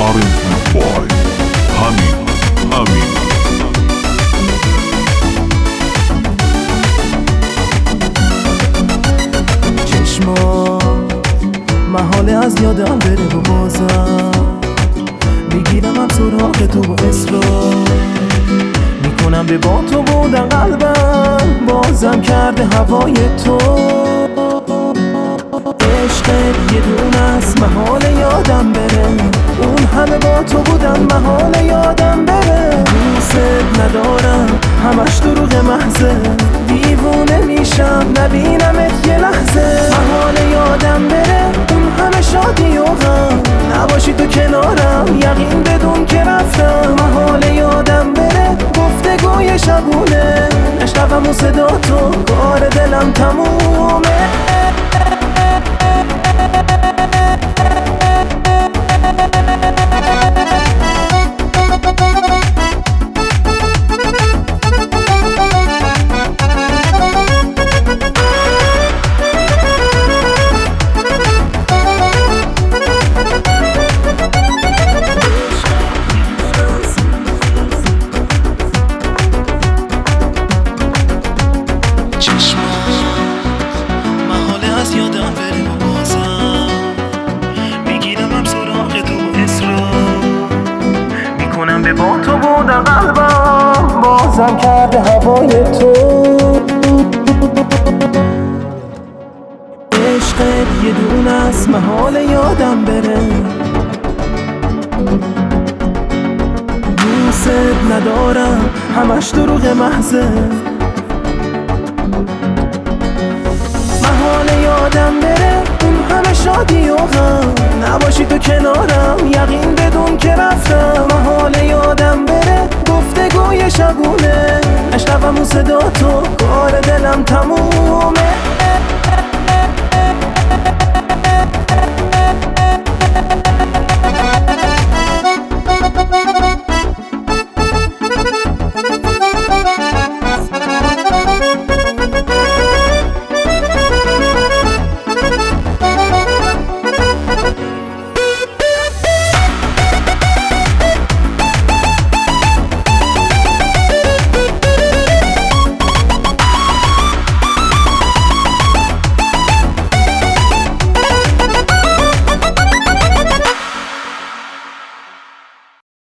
R&B boy همین چشمات محاله از یادم بره و بازم میگیرم هم سراغ تو با اصرار میکنم به با تو بودن قلبم بازم کرده هوای تو عشقت یه دونه است محاله یادم بره اون همه با تو بودم محاله یادم بره دوست ندارم همش دروغ محضه دیوونه میشم نبینمت یه لحظه محاله یادم بره اون همه شادی و غم نباشی تو کنارم یقین بدون که رفتم محاله یادم بره گفتگوی شبونه نشنوم و صدا تو کار دلم تمومه با تو بودم قلبم بازم کرده هوای تو عشقت یه دونه است محاله یادم بره دوست ندارم همش دروغ محضه محاله یادم بره اون همه شادی و غم نباشی تو کنارم یقین بدون که رفتم